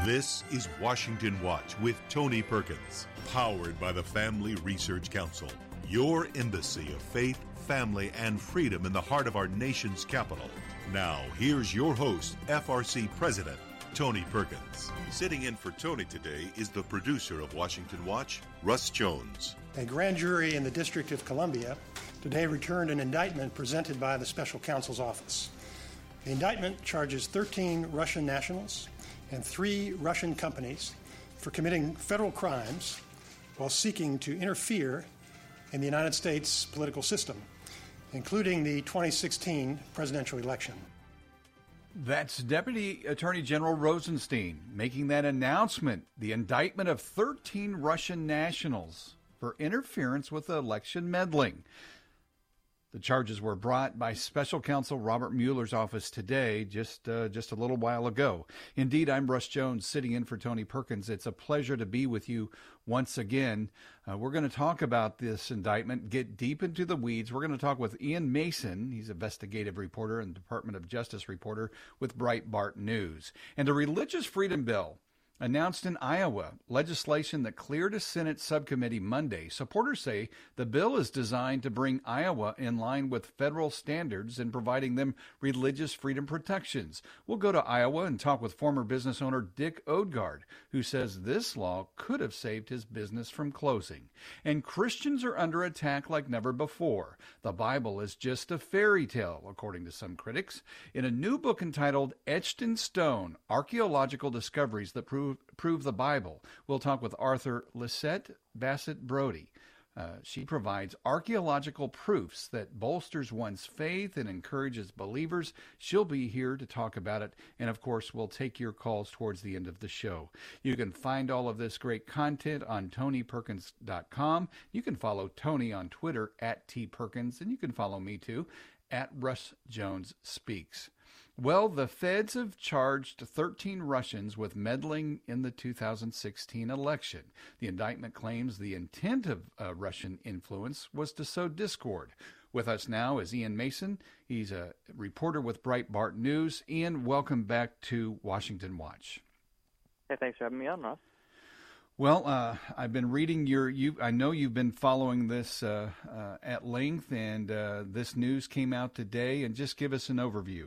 This is Washington Watch with Tony Perkins, powered by the Family Research Council, your embassy of faith, family, and freedom in the heart of our nation's capital. Now, here's your host, FRC President Tony Perkins. Sitting in for Tony today is the producer of Washington Watch, Russ Jones. A grand jury in the District of Columbia today returned an indictment presented by the Special Counsel's Office. The indictment charges 13 Russian nationals and 3 Russian companies for committing federal crimes while seeking to interfere in the United States political system, including the 2016 presidential election. That's Deputy Attorney General Rosenstein making that announcement, the indictment of 13 Russian nationals for interference with election meddling. The charges were brought by Special Counsel Robert Mueller's office today, just a little while ago. Indeed, I'm Russ Jones, sitting in for Tony Perkins. It's a pleasure to be with you once again. We're going to talk about this indictment, get deep into the weeds. We're going to talk with Ian Mason. He's an investigative reporter and Department of Justice reporter with Breitbart News. And a religious freedom bill announced in Iowa, legislation that cleared a Senate subcommittee Monday. Supporters say the bill is designed to bring Iowa in line with federal standards in providing them religious freedom protections. We'll go to Iowa and talk with former business owner Dick Odgaard, who says this law could have saved his business from closing. And Christians are under attack like never before. The Bible is just a fairy tale, according to some critics. In a new book entitled Etched in Stone, Archaeological Discoveries That Prove the Bible, we'll talk with Arthur Lisette Bassett Brody. She provides archaeological proofs that bolsters one's faith and encourages believers. She'll be here to talk about it. And of course, we'll take your calls towards the end of the show. You can find all of this great content on TonyPerkins.com. You can follow Tony on Twitter at TPerkins, and you can follow me too at Russ Jones Speaks. Well, the feds have charged 13 Russians with meddling in the 2016 election. The indictment claims the intent of Russian influence was to sow discord. With us now is Ian Mason. He's a reporter with Breitbart News. Ian, welcome back to Washington Watch. Hey, thanks for having me on, Ross. Well, I've been reading I know you've been following this at length, and this news came out today. And just give us an overview.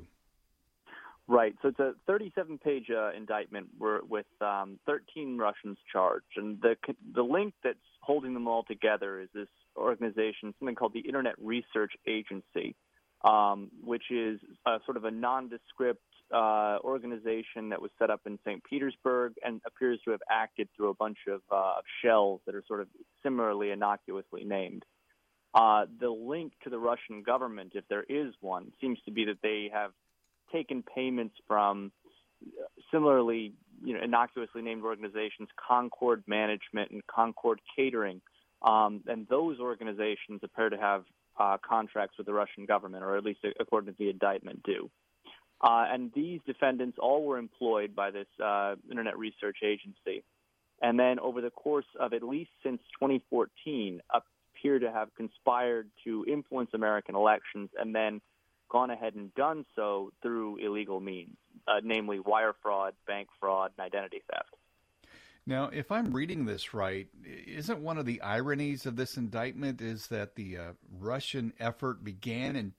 Right. So it's a 37-page indictment with 13 Russians charged. And the link that's holding them all together is this organization, something called the Internet Research Agency, which is sort of a nondescript organization that was set up in St. Petersburg and appears to have acted through a bunch of shells that are sort of similarly innocuously named. The link to the Russian government, if there is one, seems to be that they have taken payments from similarly, innocuously named organizations, Concord Management and Concord Catering, and those organizations appear to have contracts with the Russian government, or at least according to the indictment, do. And these defendants all were employed by this Internet Research Agency, and then over the course of at least since 2014, appear to have conspired to influence American elections, and then gone ahead and done so through illegal means, namely wire fraud, bank fraud, and identity theft. Now, if I'm reading this right, isn't one of the ironies of this indictment is that the Russian effort began in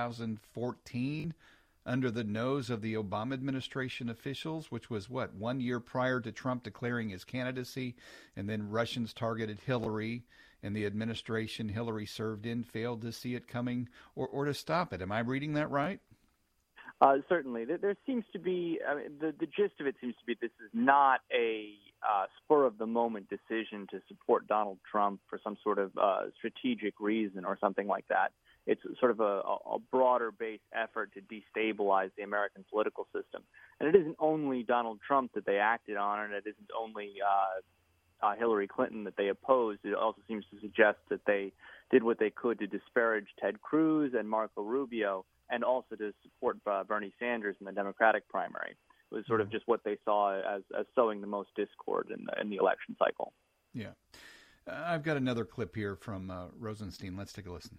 2014 under the nose of the Obama administration officials, which was, 1 year prior to Trump declaring his candidacy, and then Russians targeted Hillary, and the administration Hillary served in failed to see it coming or to stop it. Am I reading that right? Certainly. There seems to be, the gist of it seems to be this is not a spur-of-the-moment decision to support Donald Trump for some sort of strategic reason or something like that. It's sort of a broader-based effort to destabilize the American political system. And it isn't only Donald Trump that they acted on, and it isn't only Hillary Clinton that they opposed. It also seems to suggest that they did what they could to disparage Ted Cruz and Marco Rubio, and also to support Bernie Sanders in the Democratic primary. It was sort of just what they saw as sowing the most discord in the election cycle. Yeah. I've got another clip here from Rosenstein. Let's take a listen.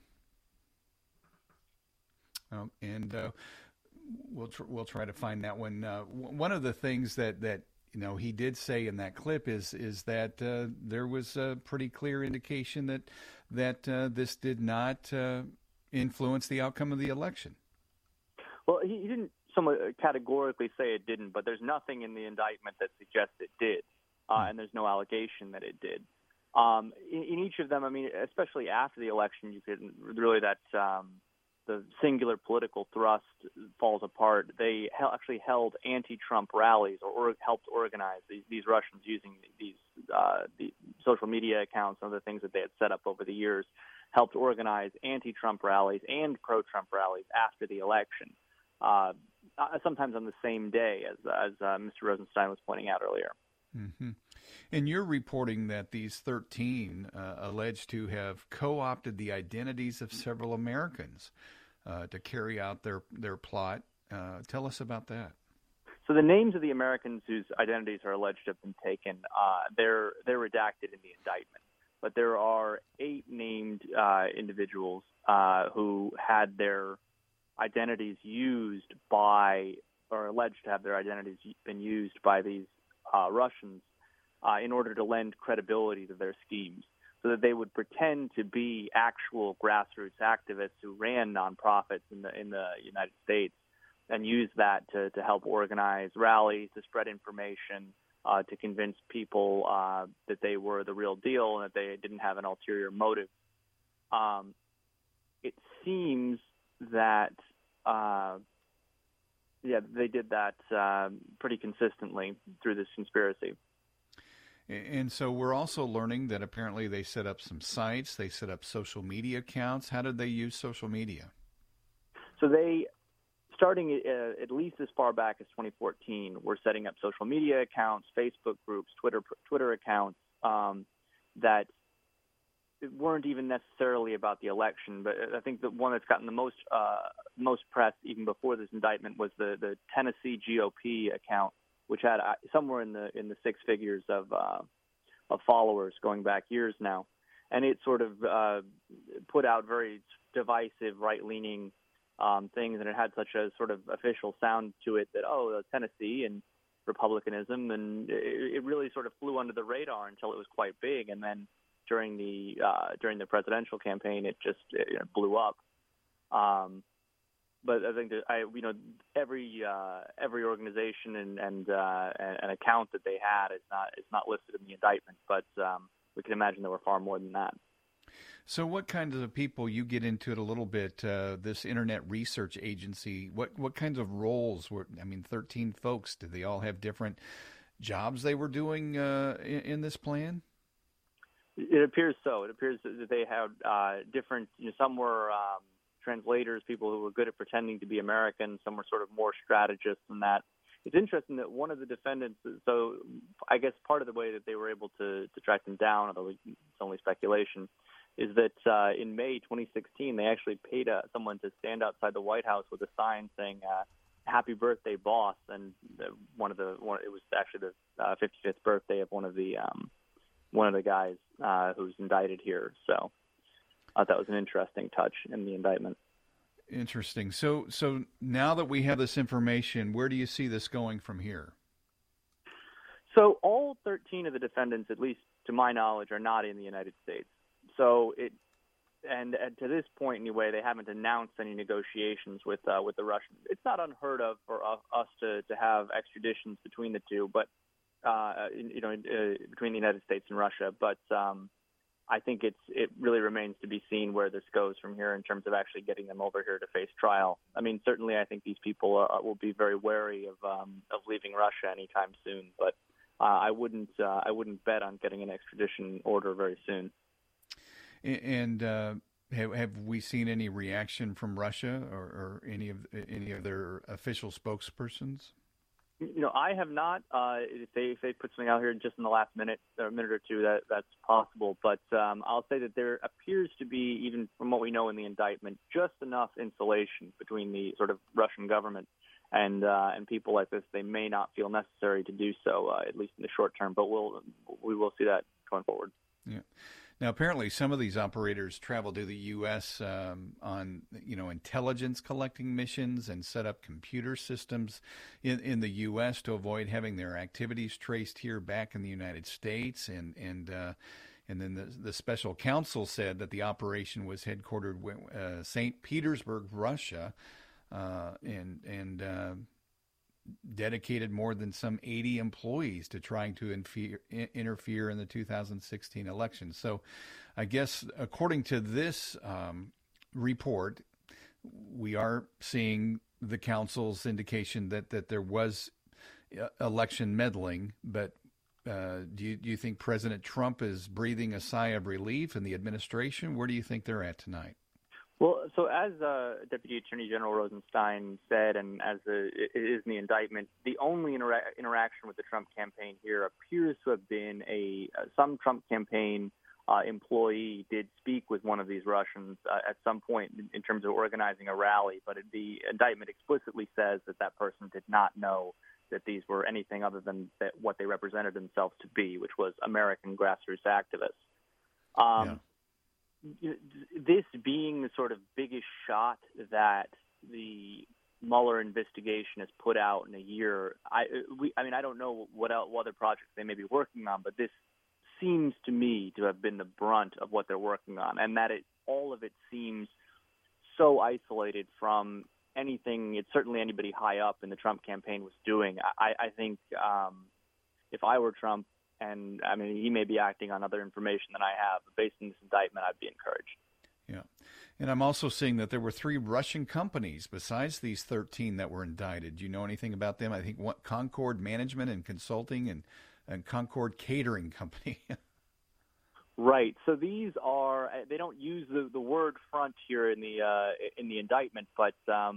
We'll try to find that one. One of the things that he did say in that clip is that there was a pretty clear indication that this did not influence the outcome of the election. Well, he didn't somewhat categorically say it didn't, but there's nothing in the indictment that suggests it did, and there's no allegation that it did. In each of them, I mean, especially after the election, you could really the singular political thrust falls apart. They actually held anti-Trump rallies or helped organize these Russians using these social media accounts and other things that they had set up over the years, helped organize anti-Trump rallies and pro-Trump rallies after the election, sometimes on the same day, as Mr. Rosenstein was pointing out earlier. Mm-hmm. And you're reporting that these 13 alleged to have co-opted the identities of several Americans to carry out their plot. Tell us about that. So the names of the Americans whose identities are alleged to have been taken, they're redacted in the indictment. But there are 8 named individuals who had their identities used by, or alleged to have their identities been used by these Russians in order to lend credibility to their schemes, so that they would pretend to be actual grassroots activists who ran nonprofits in the United States, and use that to help organize rallies, to spread information, to convince people that they were the real deal and that they didn't have an ulterior motive. It seems that they did that pretty consistently through this conspiracy. And so we're also learning that apparently they set up some sites, they set up social media accounts. How did they use social media? So they, starting at least as far back as 2014, were setting up social media accounts, Facebook groups, Twitter accounts that weren't even necessarily about the election. But I think the one that's gotten the most press even before this indictment was the Tennessee GOP account, which had somewhere in the 6 figures of followers going back years now, and it sort of put out very divisive, right-leaning things, and it had such a sort of official sound to it that Tennessee and Republicanism, and it really sort of flew under the radar until it was quite big, and then during the presidential campaign, it just blew up. But I think that every organization and an account that they had is not listed in the indictment, but we can imagine there were far more than that. So, what kinds of people, you get into it a little bit? This Internet Research Agency, what kinds of roles were? 13 folks. Did they all have different jobs they were doing in this plan? It appears so. It appears that they had different. Some were translators, people who were good at pretending to be Americans. Some were sort of more strategists than that. It's interesting that one of the defendants, so I guess part of the way that they were able to track them down, although it's only speculation, is that in May 2016, they actually paid someone to stand outside the White House with a sign saying, "Happy birthday, boss." And it was actually the 55th birthday of one of the guys who's indicted here. So I thought that was an interesting touch in the indictment. Interesting. So now that we have this information, where do you see this going from here? So all 13 of the defendants, at least to my knowledge, are not in the United States. So and to this point anyway, they haven't announced any negotiations with the Russians. It's not unheard of for us to have extraditions between the two, but between the United States and Russia. But I think it really remains to be seen where this goes from here in terms of actually getting them over here to face trial. I mean, certainly I think these people will be very wary of leaving Russia anytime soon, but I wouldn't bet on getting an extradition order very soon. And have we seen any reaction from Russia or any of their official spokespersons? I have not. If they put something out here just in the last minute or a minute or two, that's possible. But I'll say that there appears to be, even from what we know in the indictment, just enough insulation between the sort of Russian government and people like this. They may not feel necessary to do so, at least in the short term. But we will see that going forward. Yeah. Now, apparently, some of these operators travel to the U.S. On intelligence collecting missions and set up computer systems in the U.S. to avoid having their activities traced here back in the United States. And then the special counsel said that the operation was headquartered in St. Petersburg, Russia, and dedicated more than some 80 employees to trying to interfere in the 2016 election. So I guess according to this report, we are seeing the council's indication that there was election meddling, but do you think President Trump is breathing a sigh of relief in the administration? Where do you think they're at tonight? Well, so as Deputy Attorney General Rosenstein said, and as it is in the indictment, the only interaction with the Trump campaign here appears to have been some Trump campaign employee did speak with one of these Russians at some point in terms of organizing a rally, but the indictment explicitly says that person did not know that these were anything other than what they represented themselves to be, which was American grassroots activists. This being the sort of biggest shot that the Mueller investigation has put out in a year, I don't know what other projects they may be working on, but this seems to me to have been the brunt of what they're working on, and that all of it seems so isolated from anything certainly anybody high up in the Trump campaign was doing. I think if I were Trump, and I mean, he may be acting on other information than I have, but based on this indictment, I'd be encouraged. Yeah. And I'm also seeing that there were 3 Russian companies besides these 13 that were indicted. Do you know anything about them? I think Concord Management and Consulting and Concord Catering Company. Right. So these are, they don't use the word front here in the indictment, but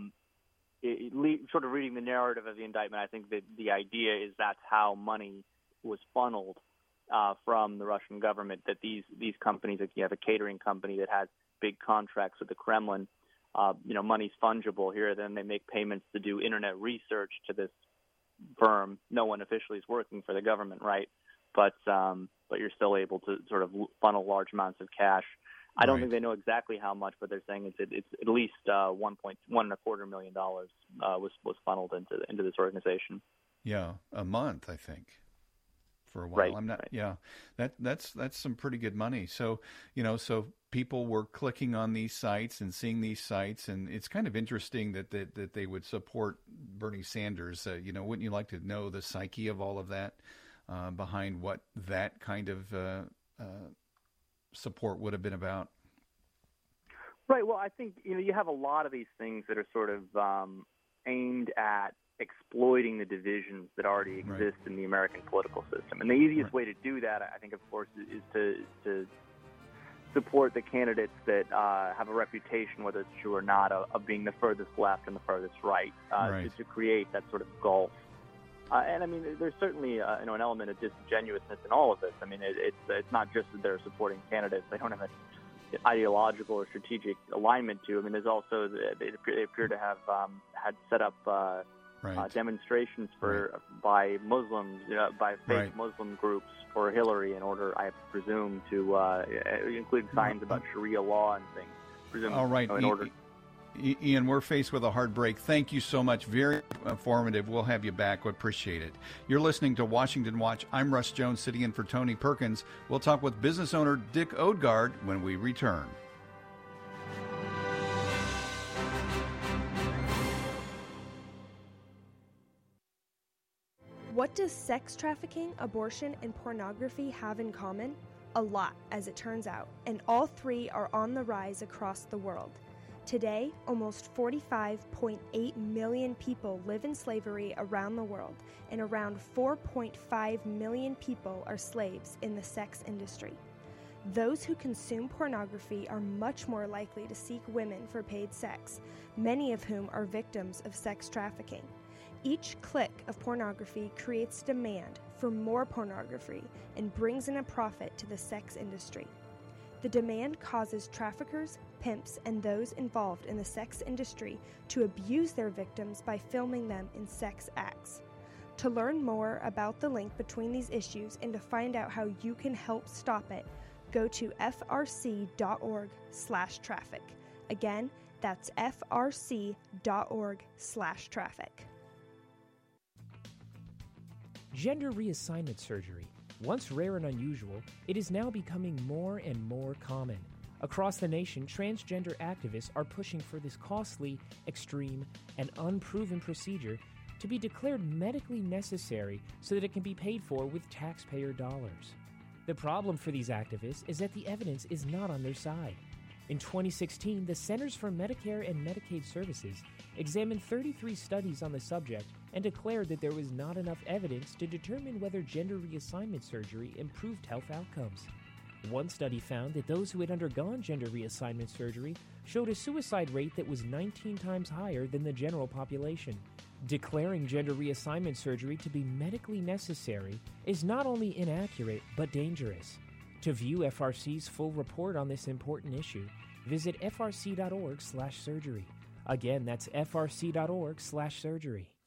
sort of reading the narrative of the indictment, I think that the idea is that's how money was funneled from the Russian government, that these companies, like you have a catering company that has big contracts with the Kremlin, money's fungible here. Then they make payments to do internet research to this firm. No one officially is working for the government, right? But you're still able to sort of funnel large amounts of cash. I don't think they know exactly how much, but they're saying it's at least $1.25 million was funneled into this organization. Yeah, a month, I think. For a while, right, I'm not. Right. Yeah, that's some pretty good money. So so people were clicking on these sites and seeing these sites, and it's kind of interesting that they would support Bernie Sanders. Wouldn't you like to know the psyche of all of that behind what that kind of support would have been about? Right. Well, I think you have a lot of these things that are sort of aimed at exploiting the divisions that already exist in the American political system. And the easiest way to do that, I think, of course, is to support the candidates that have a reputation, whether it's true or not, of being the furthest left and the furthest right, to create that sort of gulf. And I mean, there's certainly an element of disingenuousness in all of this. I mean, it's not just that they're supporting candidates; they don't have an ideological or strategic alignment to. I mean, there's also they appear to have had set up demonstrations by Muslims, by fake Muslim groups for Hillary in order, I presume, to include signs about Sharia law and things. All right, in order. Ian, we're faced with a hard break. Thank you so much. Very informative. We'll have you back. We appreciate it. You're listening to Washington Watch. I'm Russ Jones, sitting in for Tony Perkins. We'll talk with business owner Dick Odgaard when we return. What does sex trafficking, abortion, and pornography have in common? A lot, as it turns out, and all 3 are on the rise across the world. Today, almost 45.8 million people live in slavery around the world, and around 4.5 million people are slaves in the sex industry. Those who consume pornography are much more likely to seek women for paid sex, many of whom are victims of sex trafficking. Each click of pornography creates demand for more pornography and brings in a profit to the sex industry. The demand causes traffickers, pimps, and those involved in the sex industry to abuse their victims by filming them in sex acts. To learn more about the link between these issues and to find out how you can help stop it, go to frc.org/traffic. Again, that's frc.org/traffic. Gender reassignment surgery. Once rare and unusual, it is now becoming more and more common. Across the nation, transgender activists are pushing for this costly, extreme, and unproven procedure to be declared medically necessary so that it can be paid for with taxpayer dollars. The problem for these activists is that the evidence is not on their side. In 2016, the Centers for Medicare and Medicaid Services examined 33 studies on the subject and declared that there was not enough evidence to determine whether gender reassignment surgery improved health outcomes. One study found that those who had undergone gender reassignment surgery showed a suicide rate that was 19 times higher than the general population. Declaring gender reassignment surgery to be medically necessary is not only inaccurate, but dangerous. To view FRC's full report on this important issue, visit frc.org/surgery. Again, that's frc.org/surgery.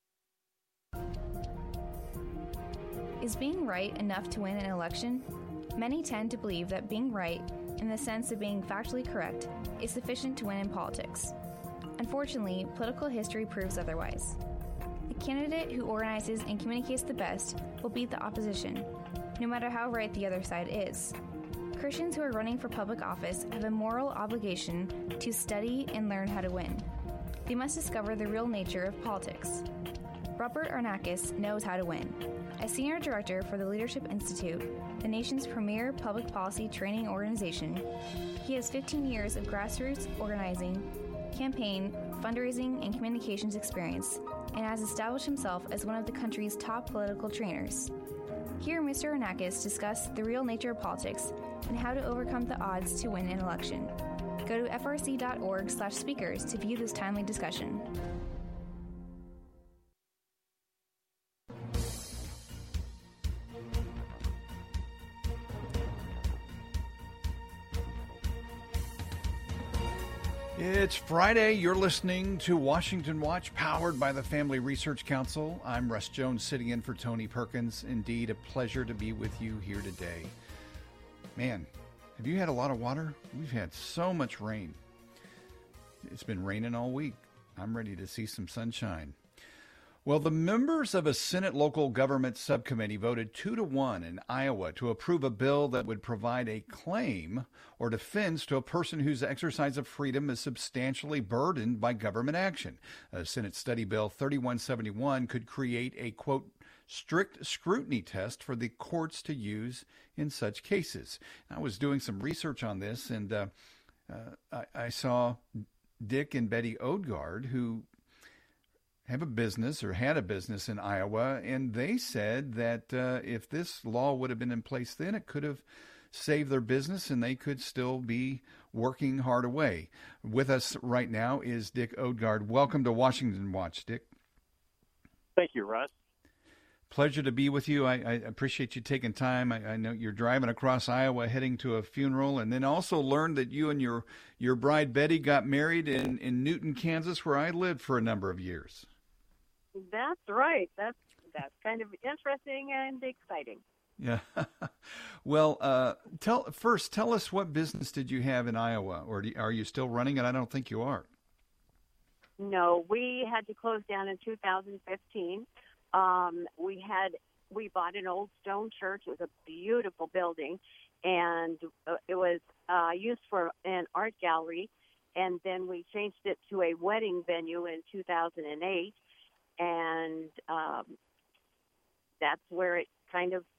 Is being right enough to win an election? Many tend to believe that being right, in the sense of being factually correct, is sufficient to win in politics. Unfortunately, political history proves otherwise. The candidate who organizes and communicates the best will beat the opposition, no matter how right the other side is. Christians who are running for public office have a moral obligation to study and learn how to win. They must discover the real nature of politics. Robert Arnakis knows how to win. As Senior Director for the Leadership Institute, the nation's premier public policy training organization, he has 15 years of grassroots organizing, campaign, fundraising, and communications experience, and has established himself as one of the country's top political trainers. Hear Mr. Arnakis discuss the real nature of politics and how to overcome the odds to win an election. Go to frc.org/speakers to view this timely discussion. It's Friday. You're listening to Washington Watch, powered by the Family Research Council. I'm Russ Jones, sitting in for Tony Perkins. Indeed, a pleasure to be with you here today. Man, have you had a lot of water? We've had so much rain. It's been raining all week. I'm ready to see some sunshine. Well, the members of a Senate local government subcommittee voted 2-1 in Iowa to approve a bill that would provide a claim or defense to a person whose exercise of freedom is substantially burdened by government action. Senate Study Bill 3171 could create a, quote, strict scrutiny test for the courts to use in such cases. I was doing some research on this, and I saw Dick and Betty Odgaard, who have a business or had a business in Iowa, and they said that if this law would have been in place then, it could have saved their business and they could still be working hard away. With us right now is Dick Odgaard. Welcome to Washington Watch, Dick. Thank you, Russ. Pleasure to be with you. I appreciate you taking time. I know you're driving across Iowa heading to a funeral, and then also learned that you and your bride Betty got married in Newton, Kansas, where I lived for a number of years. That's right. That's kind of interesting and exciting. Yeah. Well, tell us, what business did you have in Iowa, or are you still running it? I don't think you are. No, we had to close down in 2015. We bought an old stone church. It was a beautiful building, and it was used for an art gallery. And then we changed it to a wedding venue in 2008. And that's where it kind of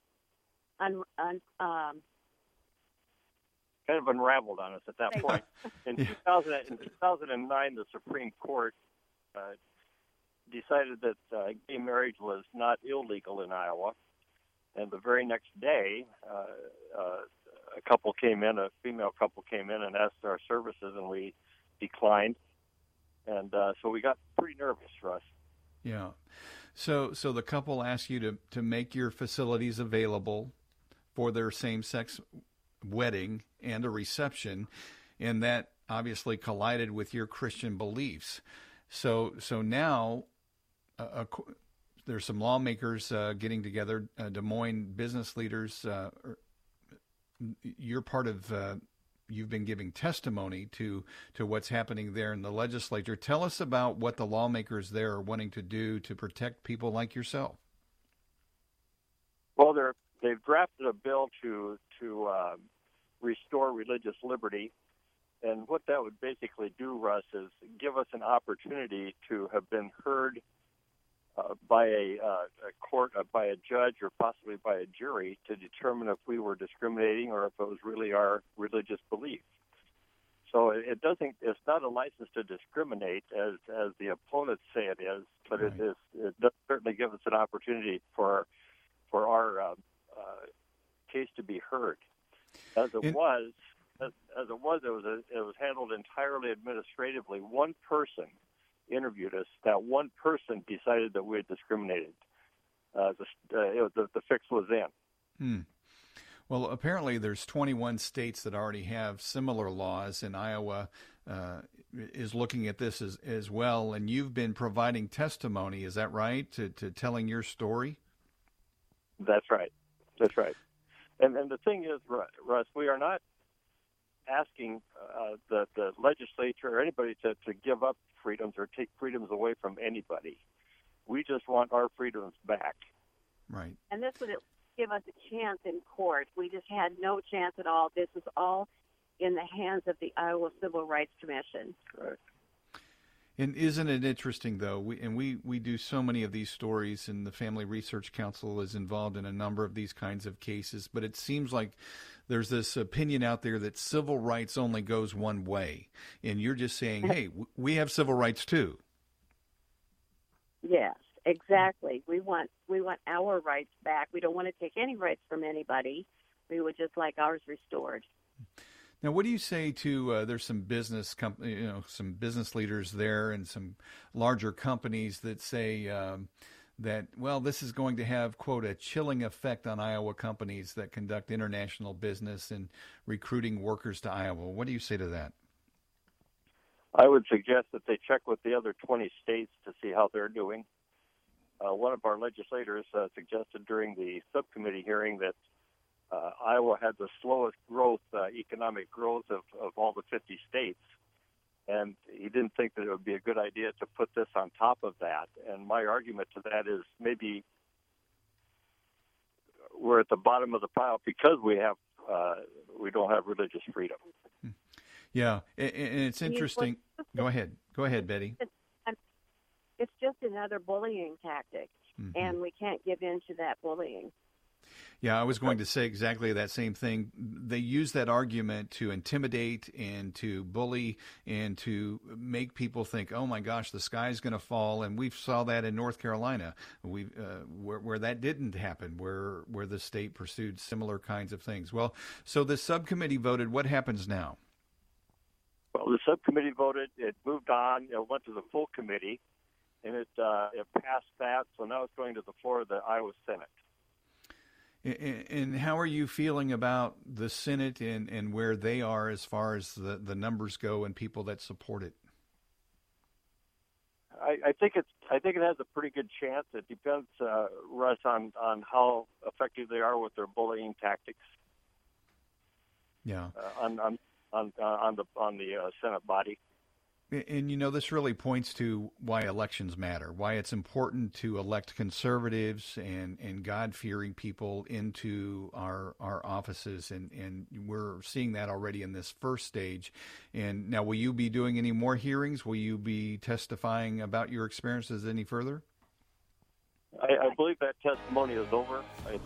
unraveled on us at that point. In 2009, the Supreme Court decided that gay marriage was not illegal in Iowa, and the very next day, a female couple came in and asked our services, and we declined, and so we got pretty nervous, Russ. Yeah. So the couple asked you to make your facilities available for their same-sex wedding and a reception, and that obviously collided with your Christian beliefs. So now there's some lawmakers getting together, Des Moines business leaders you're part of, you've been giving testimony to what's happening there in the legislature. Tell us about what the lawmakers there are wanting to do to protect people like yourself. Well, they've drafted a bill to restore religious liberty. And what that would basically do, Russ, is give us an opportunity to have been heard by a court, by a judge, or possibly by a jury to determine if we were discriminating or if it was really our religious belief. So it's not a license to discriminate as the opponents say it is, but right. It does certainly give us an opportunity for our case to be heard. As it was, it was handled entirely administratively. One person interviewed us. That one person decided that we had discriminated. The fix was in. Well, apparently there's 21 states that already have similar laws, and Iowa is looking at this as well. And you've been providing testimony, is that right, to telling your story? That's right. That's right. And the thing is, Russ, we are not asking the legislature or anybody to give up freedoms or take freedoms away from anybody. We just want our freedoms back. Right. And this would give us a chance in court. We just had no chance at all. This was all in the hands of the Iowa Civil Rights Commission. Right. And isn't it interesting, though? We do so many of these stories, and the Family Research Council is involved in a number of these kinds of cases. But it seems like there's this opinion out there that civil rights only goes one way, and you're just saying, "Hey, we have civil rights too." Yes, exactly. We want our rights back. We don't want to take any rights from anybody. We would just like ours restored. Now, what do you say to there's some business some business leaders there and some larger companies that say that, well, this is going to have, quote, a chilling effect on Iowa companies that conduct international business and recruiting workers to Iowa. What do you say to that? I would suggest that they check with the other 20 states to see how they're doing. One of our legislators suggested during the subcommittee hearing that Iowa had the slowest growth, economic growth of all the 50 states. And he didn't think that it would be a good idea to put this on top of that. And my argument to that is maybe we're at the bottom of the pile because we don't have religious freedom. Yeah, and it's interesting. Go ahead, Betty. It's just another bullying tactic, and we can't give in to that bullying. Yeah, I was going to say exactly that same thing. They use that argument to intimidate and to bully and to make people think, oh, my gosh, the sky's going to fall. And we saw that in North Carolina where that didn't happen, where the state pursued similar kinds of things. Well, so the subcommittee voted. What happens now? Well, the subcommittee voted. It moved on. It went to the full committee, and it passed that. So now it's going to the floor of the Iowa Senate. And how are you feeling about the Senate and where they are as far as the numbers go and people that support it? I think it has a pretty good chance. It depends, Russ, on how effective they are with their bullying tactics. Yeah. On the Senate body. And, this really points to why elections matter, why it's important to elect conservatives and God-fearing people into our offices. And we're seeing that already in this first stage. And now, will you be doing any more hearings? Will you be testifying about your experiences any further? I believe that testimony is over.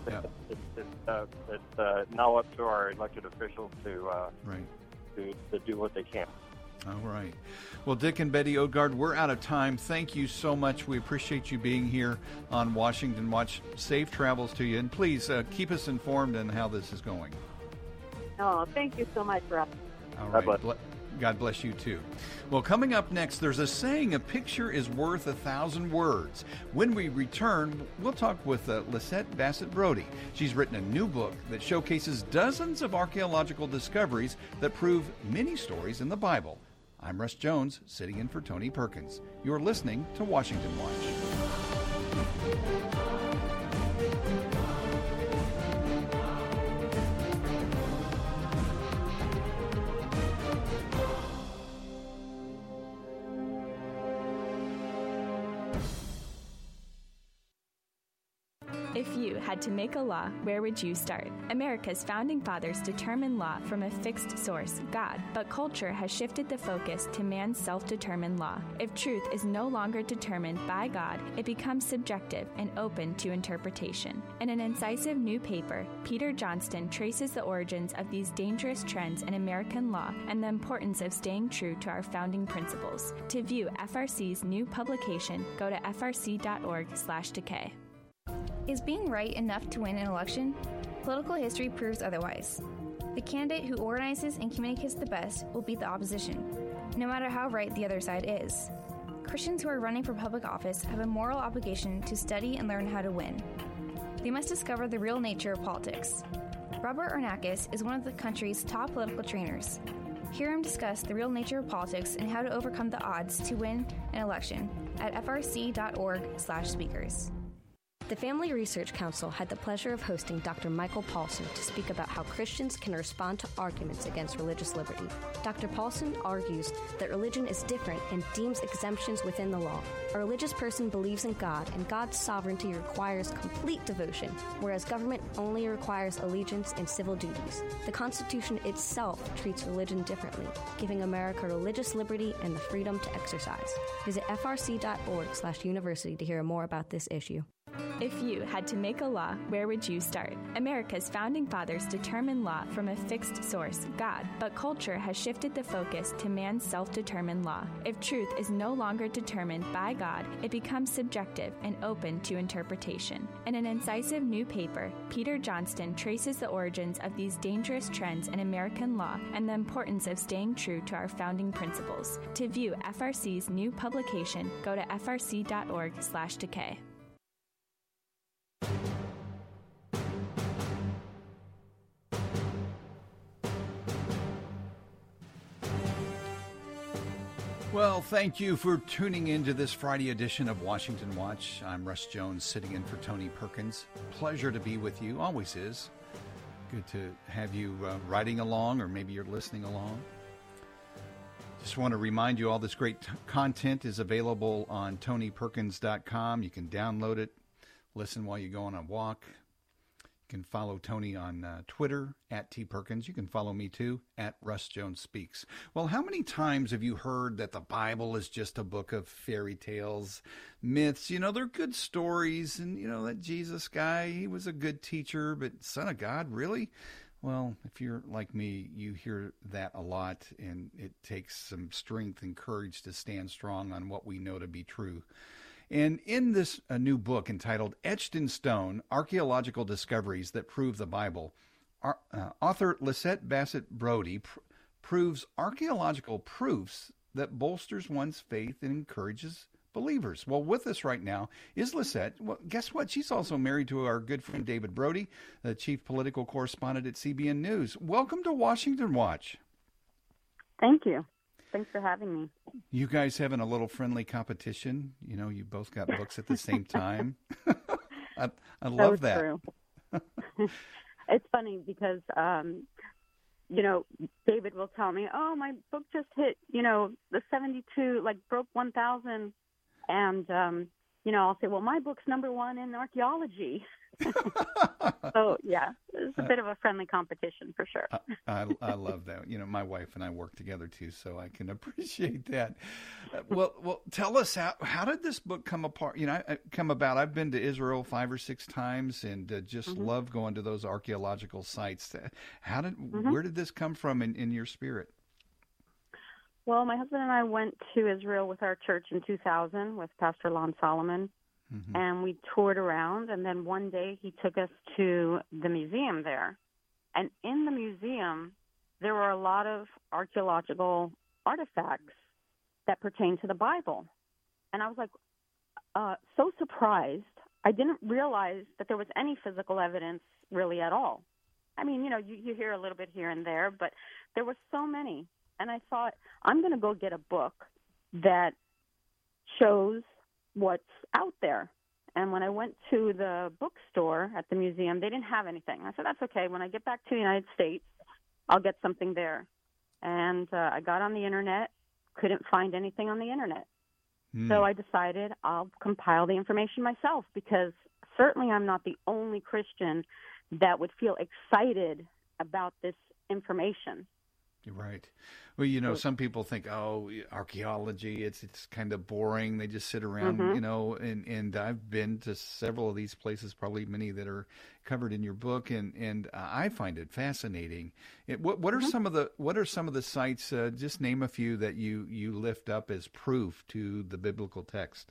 It's now up to our elected officials to do what they can. All right. Well, Dick and Betty Odgaard, we're out of time. Thank you so much. We appreciate you being here on Washington Watch. Safe travels to you. And please keep us informed on how this is going. Oh, thank you so much, Rob. All right. God bless you, too. Well, coming up next, there's a saying, a picture is worth 1,000 words. When we return, we'll talk with Lisette Bassett Brody. She's written a new book that showcases dozens of archaeological discoveries that prove many stories in the Bible. I'm Russ Jones, sitting in for Tony Perkins. You're listening to Washington Watch. If you had to make a law, where would you start? America's founding fathers determined law from a fixed source, God, but culture has shifted the focus to man's self-determined law. If truth is no longer determined by God, it becomes subjective and open to interpretation. In an incisive new paper, Peter Johnston traces the origins of these dangerous trends in American law and the importance of staying true to our founding principles. To view FRC's new publication, go to frc.org/decay. Is being right enough to win an election? Political history proves otherwise. The candidate who organizes and communicates the best will beat the opposition, no matter how right the other side is. Christians who are running for public office have a moral obligation to study and learn how to win. They must discover the real nature of politics. Robert Ornakis is one of the country's top political trainers. Hear him discuss the real nature of politics and how to overcome the odds to win an election at frc.org/speakers. The Family Research Council had the pleasure of hosting Dr. Michael Paulson to speak about how Christians can respond to arguments against religious liberty. Dr. Paulson argues that religion is different and deems exemptions within the law. A religious person believes in God, and God's sovereignty requires complete devotion, whereas government only requires allegiance and civil duties. The Constitution itself treats religion differently, giving America religious liberty and the freedom to exercise. Visit frc.org/university to hear more about this issue. If you had to make a law, where would you start? America's founding fathers determined law from a fixed source, God, but culture has shifted the focus to man's self-determined law. If truth is no longer determined by God, it becomes subjective and open to interpretation. In an incisive new paper, Peter Johnston traces the origins of these dangerous trends in American law and the importance of staying true to our founding principles. To view FRC's new publication, go to frc.org/decay. Well, thank you for tuning in to this Friday edition of Washington Watch. I'm Russ Jones, sitting in for Tony Perkins. Pleasure to be with you, always is. Good to have you riding along, or maybe you're listening along. Just want to remind you all this great content is available on TonyPerkins.com. You can download it, listen while you go on a walk. You can follow Tony on Twitter, @TPerkins. You can follow me, too, @RussJonesSpeaks. Well, how many times have you heard that the Bible is just a book of fairy tales, myths? You know, they're good stories, and, you know, that Jesus guy, he was a good teacher, but Son of God, really? Well, if you're like me, you hear that a lot, and it takes some strength and courage to stand strong on what we know to be true. And in this new book entitled Etched in Stone, Archaeological Discoveries That Prove the Bible, author Lisette Bassett Brody proves archaeological proofs that bolsters one's faith and encourages believers. Well, with us right now is Lisette. Well, guess what? She's also married to our good friend David Brody, the chief political correspondent at CBN News. Welcome to Washington Watch. Thank you. Thanks for having me. You guys having a little friendly competition? You know, you both got books at the same time. I love that. True. It's funny because, you know, David will tell me, oh, my book just hit, you know, the 72, like broke 1,000. And, you know, I'll say, well, my book's #1 in archaeology. So, yeah, it's a bit of a friendly competition for sure. I love that. You know, my wife and I work together, too, so I can appreciate that. Well, tell us, how did this book come about? I've been to Israel 5 or 6 times and just love going to those archaeological sites. Where did this come from in your spirit? Well, my husband and I went to Israel with our church in 2000 with Pastor Lon Solomon. And we toured around, and then one day he took us to the museum there. And in the museum, there were a lot of archaeological artifacts that pertain to the Bible. And I was like, so surprised. I didn't realize that there was any physical evidence really at all. I mean, you know, you hear a little bit here and there, but there were so many. And I thought, I'm going to go get a book that shows what's out there. And when I went to the bookstore at the museum, they didn't have anything. I said, that's okay. When I get back to the United States, I'll get something there. And I got on the Internet, couldn't find anything on the Internet. So I decided I'll compile the information myself, because certainly I'm not the only Christian that would feel excited about this information. Right. Well, you know, some people think, oh, archaeology, it's kind of boring. They just sit around, you know, and I've been to several of these places, probably many that are covered in your book, and I find it fascinating. What are some of the sites? Just name a few that you lift up as proof to the biblical text.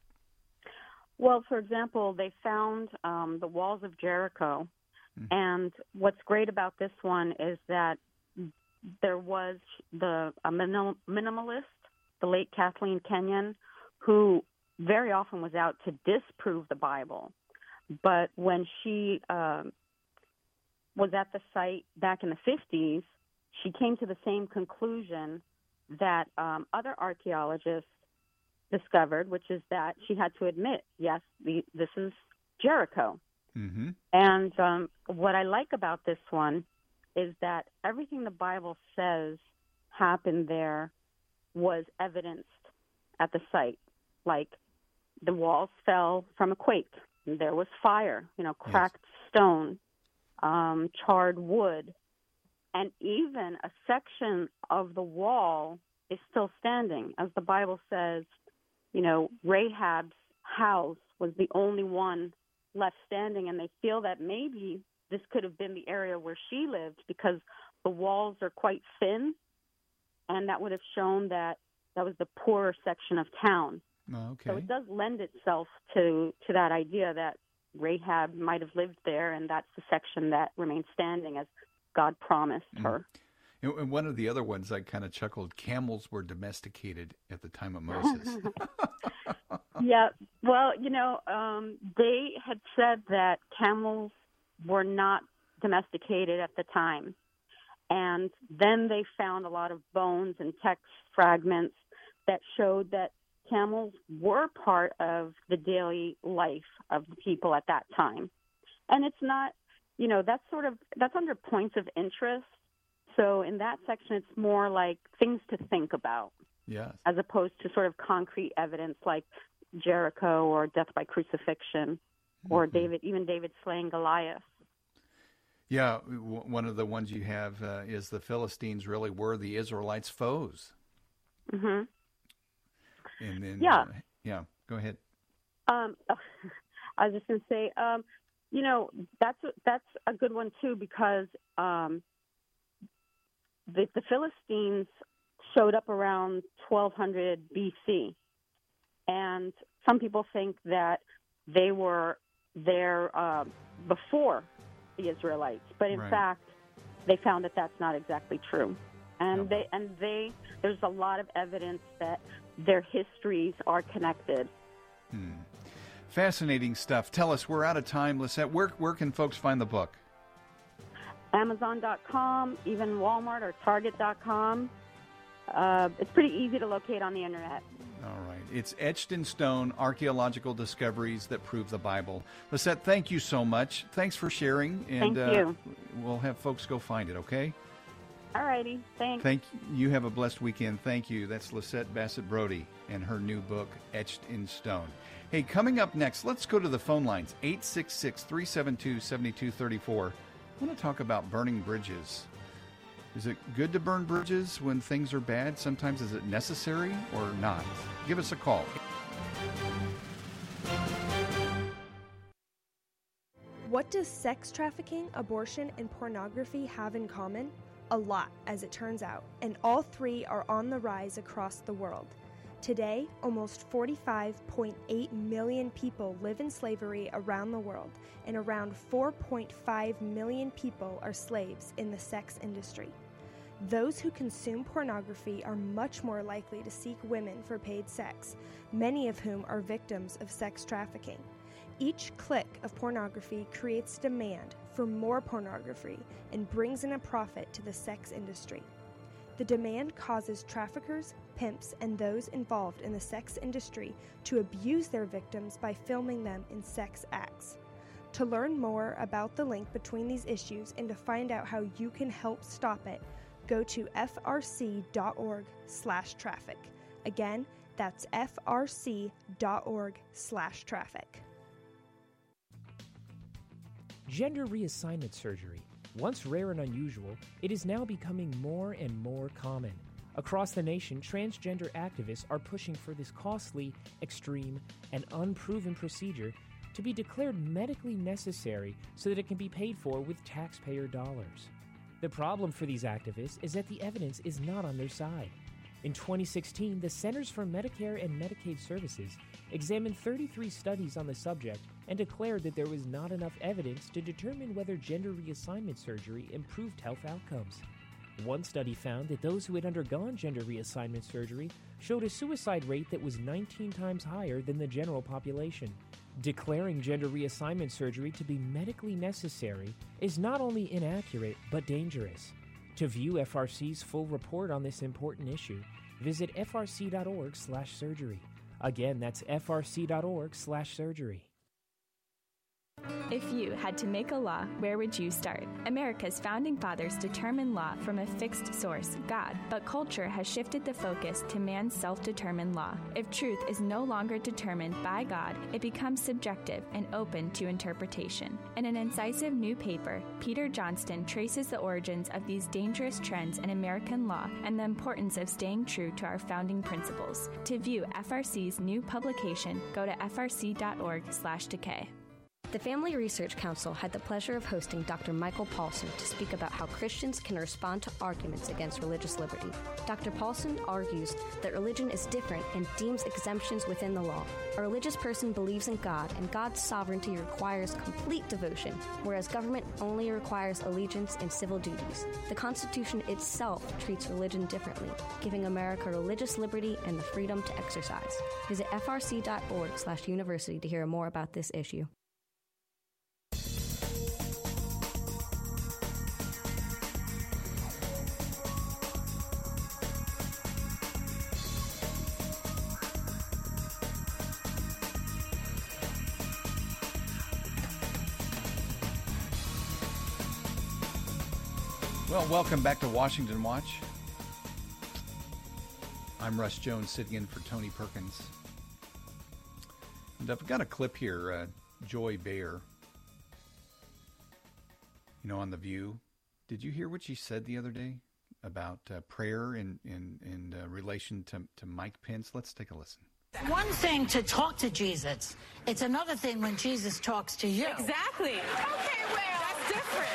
Well, for example, they found the walls of Jericho, and what's great about this one is that there was a minimalist, the late Kathleen Kenyon, who very often was out to disprove the Bible. But when she was at the site back in the 50s, she came to the same conclusion that other archaeologists discovered, which is that she had to admit, yes, this is Jericho. Mm-hmm. And what I like about this one is that everything the Bible says happened there was evidenced at the site. Like the walls fell from a quake. There was fire, cracked stone, charred wood, and even a section of the wall is still standing. As the Bible says, Rahab's house was the only one left standing, and they feel that maybe this could have been the area where she lived because the walls are quite thin, and that would have shown that was the poorer section of town. Okay. So it does lend itself to that idea that Rahab might have lived there, and that's the section that remains standing as God promised her. And one of the other ones I kind of chuckled, camels were domesticated at the time of Moses. Yeah, well, they had said that camels were not domesticated at the time. And then they found a lot of bones and text fragments that showed that camels were part of the daily life of the people at that time. And it's not, that's under points of interest. So in that section, it's more like things to think about. Yes. As opposed to sort of concrete evidence like Jericho or death by crucifixion or David slaying Goliath. Yeah, one of the ones you have is the Philistines really were the Israelites' foes. Mm-hmm. And then, go ahead. I was just going to say, that's a good one too because the Philistines showed up around 1200 BC, and some people think that they were there before the Israelites, but in fact, they found that that's not exactly true. And there's a lot of evidence that their histories are connected. Fascinating stuff. Tell us, we're out of time, Lisette. Where can folks find the book? Amazon.com, even Walmart or Target.com. It's pretty easy to locate on the internet. All right. It's Etched in Stone, Archaeological Discoveries That Prove the Bible. Lisette, thank you so much. Thanks for sharing. And, thank you. We'll have folks go find it, okay? All righty. Thanks. Thank you. You have a blessed weekend. Thank you. That's Lisette Bassett Brody and her new book, Etched in Stone. Hey, coming up next, let's go to the phone lines, 866-372-7234. I want to talk about burning bridges. Is it good to burn bridges when things are bad? Sometimes is it necessary or not? Give us a call. What does sex trafficking, abortion, and pornography have in common? A lot, as it turns out, and all three are on the rise across the world. Today, almost 45.8 million people live in slavery around the world, and around 4.5 million people are slaves in the sex industry. Those who consume pornography are much more likely to seek women for paid sex, many of whom are victims of sex trafficking. Each click of pornography creates demand for more pornography and brings in a profit to the sex industry. The demand causes traffickers, pimps, and those involved in the sex industry to abuse their victims by filming them in sex acts. To learn more about the link between these issues and to find out how you can help stop it, go to frc.org/traffic. Again, that's frc.org/traffic. Gender reassignment surgery. Once rare and unusual, it is now becoming more and more common. Across the nation, transgender activists are pushing for this costly, extreme, and unproven procedure to be declared medically necessary so that it can be paid for with taxpayer dollars. The problem for these activists is that the evidence is not on their side. In 2016, the Centers for Medicare and Medicaid Services examined 33 studies on the subject and declared that there was not enough evidence to determine whether gender reassignment surgery improved health outcomes. One study found that those who had undergone gender reassignment surgery showed a suicide rate that was 19 times higher than the general population. Declaring gender reassignment surgery to be medically necessary is not only inaccurate, but dangerous. To view FRC's full report on this important issue, visit frc.org/surgery. Again, that's frc.org/surgery. If you had to make a law, where would you start? America's founding fathers determined law from a fixed source, God, but culture has shifted the focus to man's self-determined law. If truth is no longer determined by God, it becomes subjective and open to interpretation. In an incisive new paper, Peter Johnston traces the origins of these dangerous trends in American law and the importance of staying true to our founding principles. To view FRC's new publication, go to frc.org/decay. The Family Research Council had the pleasure of hosting Dr. Michael Paulson to speak about how Christians can respond to arguments against religious liberty. Dr. Paulson argues that religion is different and deems exemptions within the law. A religious person believes in God, and God's sovereignty requires complete devotion, whereas government only requires allegiance and civil duties. The Constitution itself treats religion differently, giving America religious liberty and the freedom to exercise. Visit frc.org/university to hear more about this issue. Well, welcome back to Washington Watch. I'm Russ Jones, sitting in for Tony Perkins. And I've got a clip here, Joy Behar, on The View. Did you hear what she said the other day about prayer in relation to Mike Pence? Let's take a listen. One thing to talk to Jesus. It's another thing when Jesus talks to you. Exactly. Okay, well, that's different.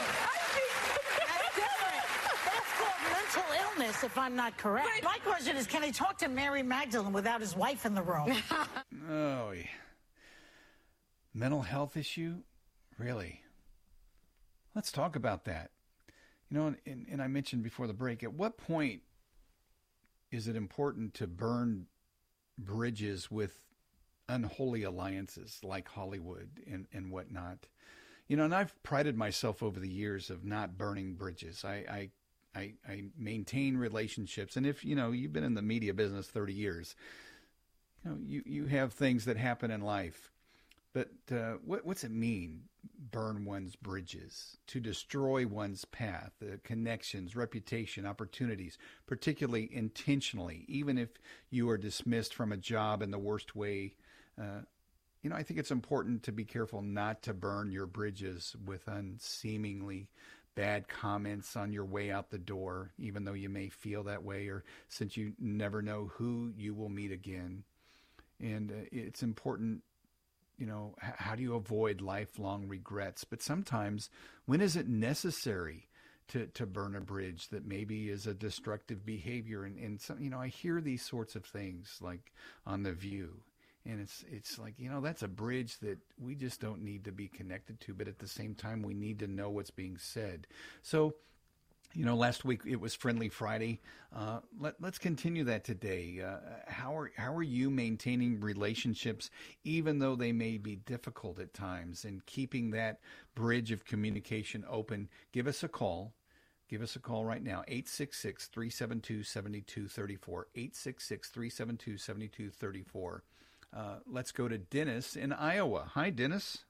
If I'm not correct. My question is, can he talk to Mary Magdalene without his wife in the room? Oh, yeah. Mental health issue? Really? Let's talk about that. And I mentioned before the break, at what point is it important to burn bridges with unholy alliances like Hollywood and whatnot? And I've prided myself over the years of not burning bridges. I maintain relationships. And if, you've been in the media business 30 years, you have things that happen in life. But what's it mean, burn one's bridges, to destroy one's path, connections, reputation, opportunities, particularly intentionally, even if you are dismissed from a job in the worst way? I think it's important to be careful not to burn your bridges with unseemingly bad comments on your way out the door, even though you may feel that way, or since you never know who you will meet again. And it's important, how do you avoid lifelong regrets? But sometimes, when is it necessary to burn a bridge that maybe is a destructive behavior? And some, I hear these sorts of things like on The View. And it's like, that's a bridge that we just don't need to be connected to. But at the same time, we need to know what's being said. So, last week it was Friendly Friday. Let's continue that today. How are you maintaining relationships, even though they may be difficult at times, and keeping that bridge of communication open? Give us a call. Give us a call right now, 866-372-7234, 866-372-7234. Let's go to Dennis in Iowa. Hi, Dennis.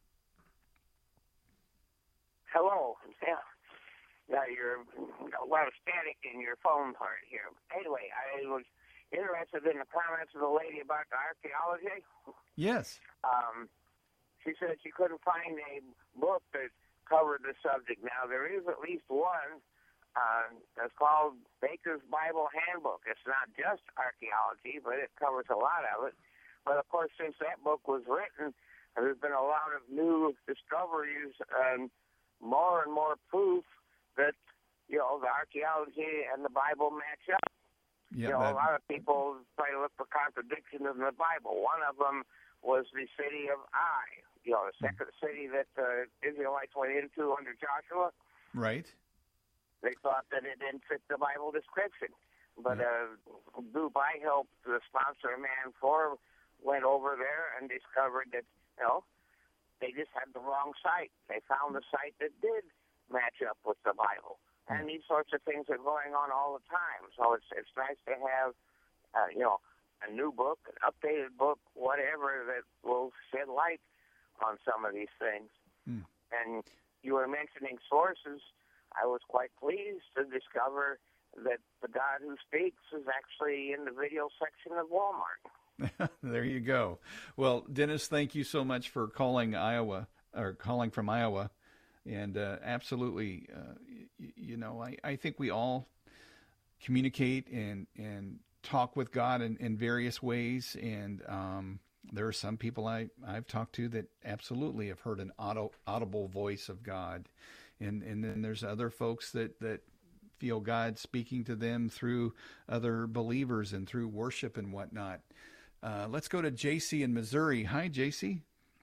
Hello. Yeah, you're a lot of static in your phone part here. Anyway, I was interested in the comments of the lady about the archaeology. Yes. She said she couldn't find a book that covered the subject. Now, there is at least one that's called Baker's Bible Handbook. It's not just archaeology, but it covers a lot of it. But, of course, since that book was written, there's been a lot of new discoveries and more proof that, the archaeology and the Bible match up. Yeah, a lot of people try to look for contradictions in the Bible. One of them was the city of Ai, the second city that the Israelites went into under Joshua. Right. They thought that it didn't fit the Bible description. But Dubai helped the sponsor, Man 4, went over there and discovered that, they just had the wrong site. They found the site that did match up with the Bible. And these sorts of things are going on all the time. So it's nice to have, a new book, an updated book, whatever, that will shed light on some of these things. And you were mentioning sources. I was quite pleased to discover that the God who speaks is actually in the video section of Walmart. There you go. Well, Dennis, thank you so much for calling from Iowa. And absolutely, I think we all communicate and talk with God in various ways. And there are some people I've talked to that absolutely have heard an audible voice of God. And then there's other folks that feel God speaking to them through other believers and through worship and whatnot. Let's go to JC in Missouri. Hi, JC.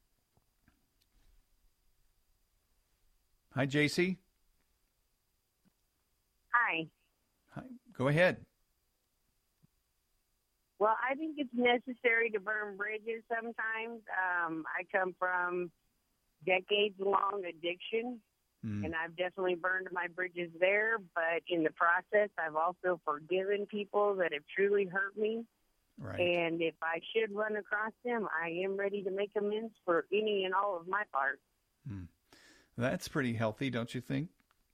Hi, JC. Hi. Hi. Go ahead. Well, I think it's necessary to burn bridges sometimes. I come from decades-long addiction, and I've definitely burned my bridges there. But in the process, I've also forgiven people that have truly hurt me. Right. And if I should run across them, I am ready to make amends for any and all of my parts. That's pretty healthy, don't you think?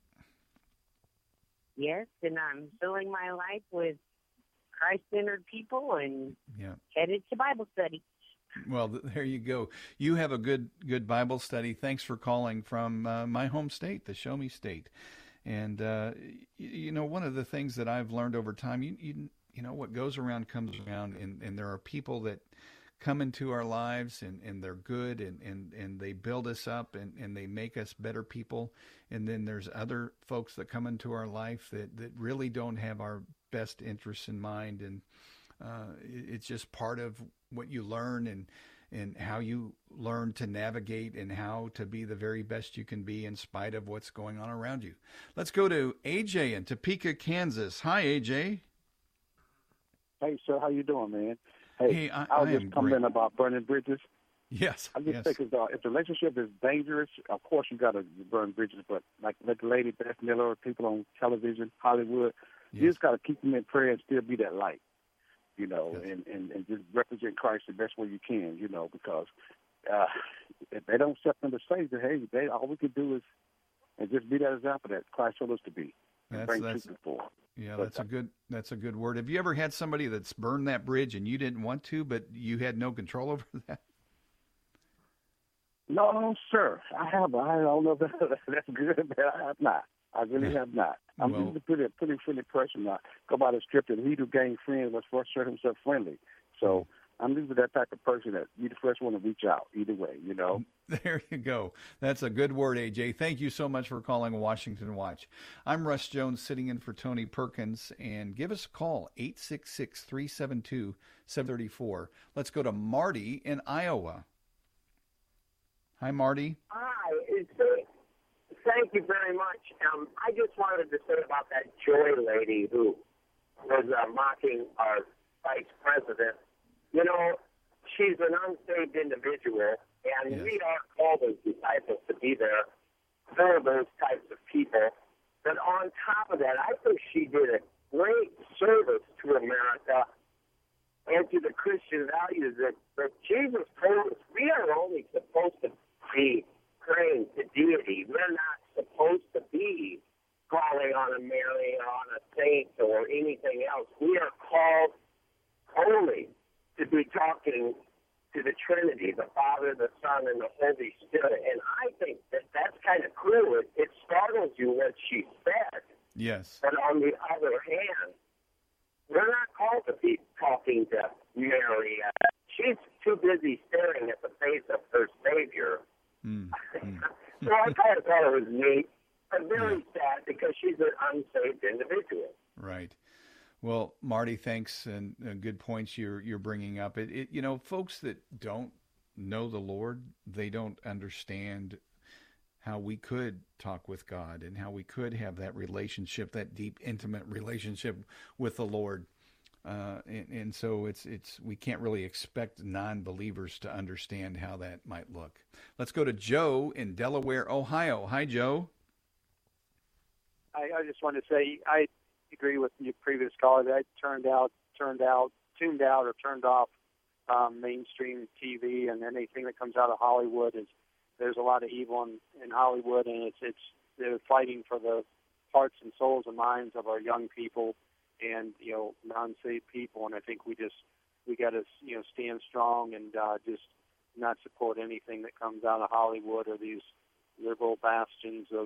Yes, and I'm filling my life with Christ-centered people and headed to Bible study. Well, there you go. You have a good Bible study. Thanks for calling from my home state, the Show Me State. And, one of the things that I've learned over time, you know, what goes around comes around, and there are people that come into our lives and they're good and they build us up and they make us better people. And then there's other folks that come into our life that really don't have our best interests in mind. And it's just part of what you learn and how you learn to navigate and how to be the very best you can be in spite of what's going on around you. Let's go to AJ in Topeka, Kansas. Hi, AJ. Hey, sir, how you doing, man? Hey, I was just commenting about burning bridges. Yes. I just think if the relationship is dangerous, of course you got to burn bridges. But like the lady Beth Miller, people on television, Hollywood, you just got to keep them in prayer and still be that light, you know, and just represent Christ the best way you can, you know, because if they don't accept them to Savior, hey, all we can do is and just be that example that Christ told us to be. Yeah, that's a good word. Have you ever had somebody that's burned that bridge and you didn't want to, but you had no control over that? No, sir. I have. I don't know if that's good, but I have not. I really have not. I'm usually pretty friendly person. I go by the scripture, he who gains friends must first show himself friendly. So I'm usually that type of person that you the first one to reach out either way, you know. There you go. That's a good word, AJ. Thank you so much for calling Washington Watch. I'm Russ Jones sitting in for Tony Perkins, and give us a call, 866-372-734. Let's go to Marty in Iowa. Hi, Marty. Hi. Thank you very much. I just wanted to say about that Joy lady who was mocking our vice president. You know, she's an unsaved individual, and we are called as disciples to be there for those types of people. But on top of that, I think she did a great service to America and to the Christian values that Jesus told us. We are only supposed to be praying to deity. We're not supposed to be calling on a Mary or on a saint or anything else. We are called only to be talking to the Trinity, the Father, the Son, and the Holy Spirit. And I think that that's kind of cool. It startles you what she said. Yes. But on the other hand, we're not called to be talking to Mary. She's too busy staring at the face of her Savior. So I kind of thought it was neat, but very sad because she's an unsaved individual. Right. Well, Marty, thanks, and good points you're bringing up. It you know, folks that don't know the Lord, they don't understand how we could talk with God and how we could have that relationship, that deep, intimate relationship with the Lord. And so it's we can't really expect non-believers to understand how that might look. Let's go to Joe in Delaware, Ohio. Hi, Joe. I just wanted to say I agree with your previous caller that I tuned out or turned off mainstream TV, and anything that comes out of Hollywood there's a lot of evil in Hollywood, and they're fighting for the hearts and souls and minds of our young people and non-saved people, and I think we got to stand strong and just not support anything that comes out of Hollywood or these liberal bastions of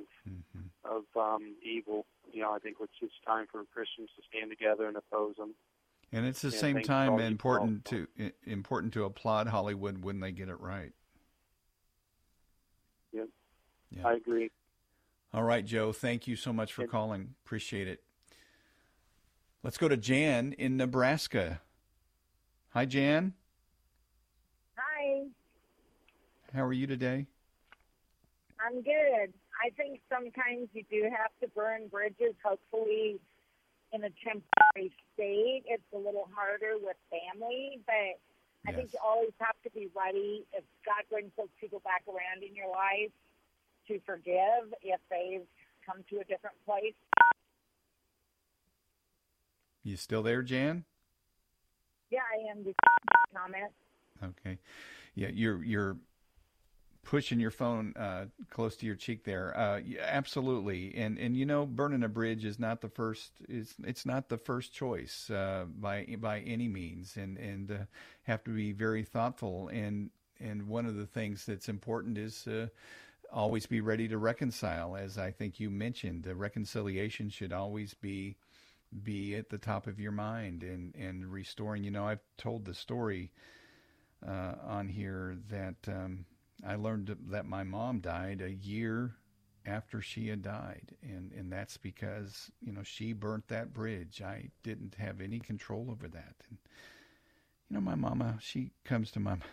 evil. I think it's just time for Christians to stand together and oppose them. And it's the same time important to applaud Hollywood when they get it right. Yep. Yeah. I agree. All right, Joe. Thank you so much for calling. Appreciate it. Let's go to Jan in Nebraska. Hi, Jan. Hi. How are you today? I'm good. I think sometimes you do have to burn bridges, hopefully in a temporary state. It's a little harder with family, but I think you always have to be ready if God brings those people back around in your life to forgive if they've come to a different place. You still there, Jan? Yeah, I am. Comment. Okay. Yeah, you're pushing your phone close to your cheek there. Yeah, absolutely. And burning a bridge is not the first. It's not the first choice by any means, and have to be very thoughtful. And one of the things that's important is always be ready to reconcile. As I think you mentioned, reconciliation should always be at the top of your mind and restoring. I've told the story on here that I learned that my mom died a year after she had died, and that's because she burnt that bridge. I didn't have any control over that. And my mama, she comes to my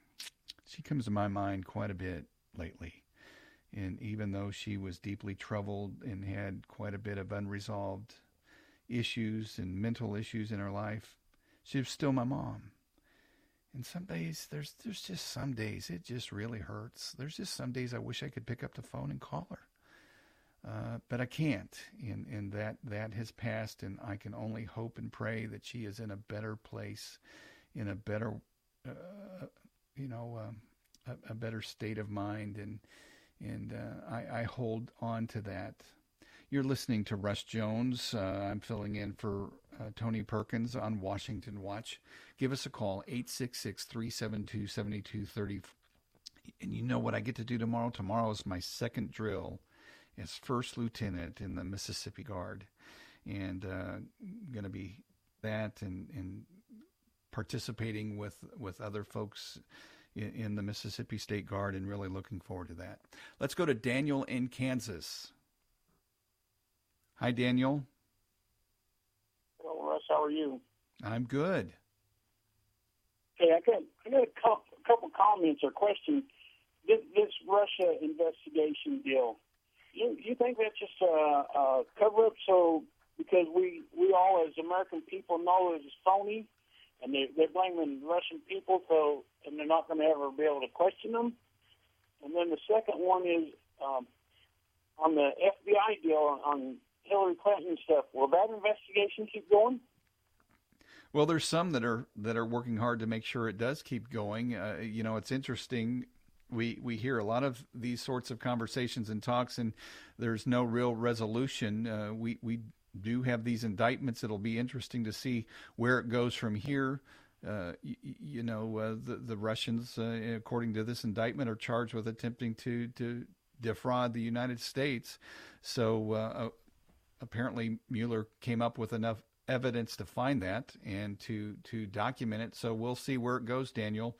mind quite a bit lately. And even though she was deeply troubled and had quite a bit of unresolved issues and mental issues in her life, she was still my mom. And some days, there's just some days it just really hurts. There's just some days I wish I could pick up the phone and call her. But I can't. And that has passed, and I can only hope and pray that she is in a better place, in a better, a better state of mind. And I hold on to that. You're listening to Russ Jones. I'm filling in for Tony Perkins on Washington Watch. Give us a call, 866-372-7230. And you know what I get to do tomorrow? Tomorrow is my second drill as first lieutenant in the Mississippi Guard. And going to be that and participating with other folks in the Mississippi State Guard, and really looking forward to that. Let's go to Daniel in Kansas. Hi, Daniel. Well, Russ, how are you? I'm good. Hey, I got a couple comments or questions. This Russia investigation deal, you think that's just a cover-up? So because we all as American people know it's phony, and they're blaming Russian people, and they're not going to ever be able to question them. And then the second one is on the FBI deal on Hillary Clinton stuff. Will that investigation keep going? Well, there's some that are working hard to make sure it does keep going. It's interesting. We hear a lot of these sorts of conversations and talks, and there's no real resolution. We do have these indictments. It'll be interesting to see where it goes from here. the Russians, according to this indictment, are charged with attempting to defraud the United States. So apparently Mueller came up with enough evidence to find that and to document it. So we'll see where it goes, Daniel.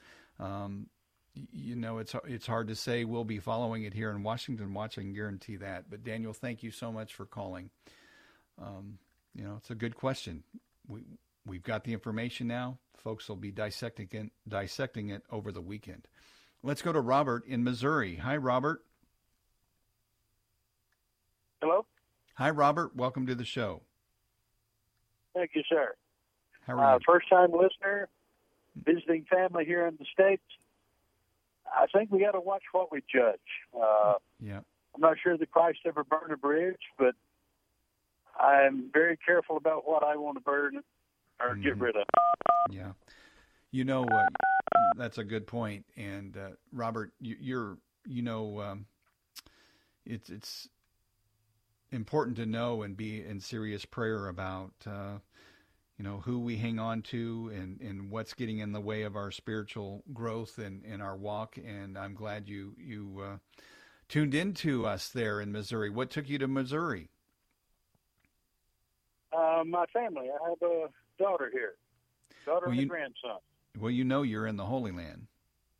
It's hard to say. We'll be following it here in Washington Watch. I can guarantee that. But Daniel, thank you so much for calling. It's a good question. We've got the information now. Folks will be dissecting it over the weekend. Let's go to Robert in Missouri. Hi, Robert. Hello. Hi, Robert. Welcome to the show. Thank you, sir. How are you? First-time listener, visiting family here in the States. I think we got to watch what we judge. Yeah. I'm not sure that Christ ever burned a bridge, but I'm very careful about what I want to burn or get rid of. Yeah. That's a good point. And Robert, it's important to know and be in serious prayer about, who we hang on to and what's getting in the way of our spiritual growth and our walk. And I'm glad you tuned into us there in Missouri. What took you to Missouri? My family. I have a daughter here. And a grandson. Well, you're in the Holy Land.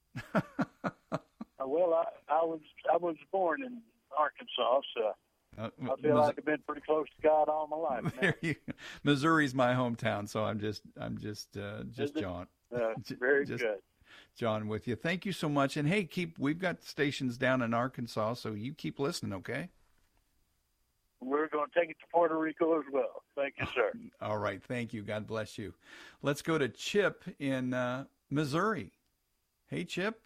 Well, I was born in Arkansas, so I feel like I've been pretty close to God all my life. Missouri's my hometown, so I'm just John. Very good. John with you. Thank you so much. And hey, we've got stations down in Arkansas, so you keep listening, okay? We're going to take it to Puerto Rico as well. Thank you, sir. All right. Thank you. God bless you. Let's go to Chip in Missouri. Hey, Chip.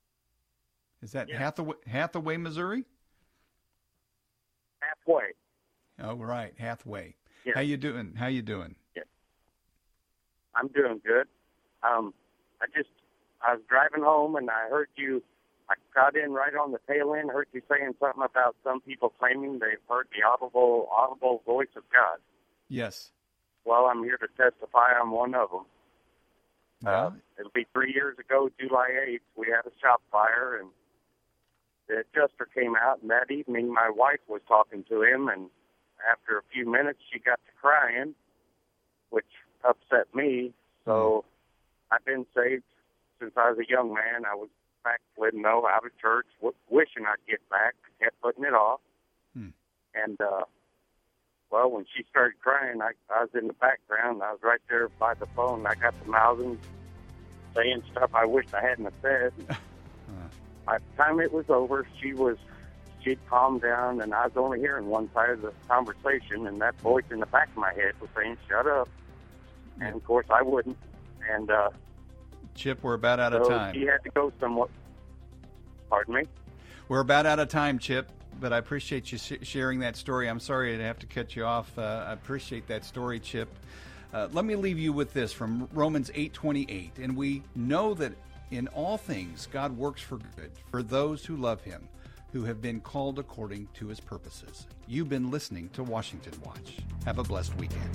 Is that Hathaway, Missouri? Halfway. Oh, right. Hathaway. Yes. How you doing? Yes. I'm doing good. I was driving home and I heard you. I got in right on the tail end, heard you saying something about some people claiming they've heard the audible voice of God. Yes. Well, I'm here to testify I'm one of them. Well, it'll be 3 years ago, July 8th, we had a shop fire, and the adjuster came out, and that evening my wife was talking to him, and after a few minutes she got to crying, which upset me. So I've been saved since I was a young man. I was backslidden, out of church, wishing I'd get back, kept putting it off. And, when she started crying, I was in the background. I was right there by the phone. I got the mouthing, saying stuff I wished I hadn't have said. By the time it was over, she'd calmed down, and I was only hearing one side of the conversation, and that voice in the back of my head was saying, "Shut up." And, of course, I wouldn't. And, Chip, we're about out of time. He had to go somewhat. Pardon me? We're about out of time, Chip, but I appreciate you sharing that story. I'm sorry to have to cut you off. I appreciate that story, Chip. Let me leave you with this from Romans 8:28. And we know that in all things God works for good for those who love him, who have been called according to his purposes. You've been listening to Washington Watch. Have a blessed weekend.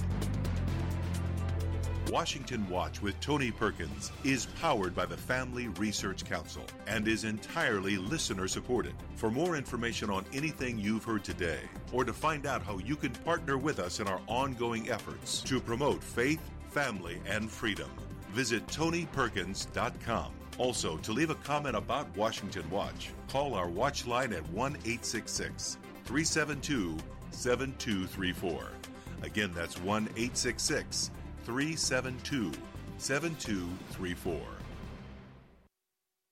Washington Watch with Tony Perkins is powered by the Family Research Council and is entirely listener-supported. For more information on anything you've heard today, or to find out how you can partner with us in our ongoing efforts to promote faith, family, and freedom, visit TonyPerkins.com. Also, to leave a comment about Washington Watch, call our watch line at 1-866-372-7234. Again, that's 1-866-372-7234.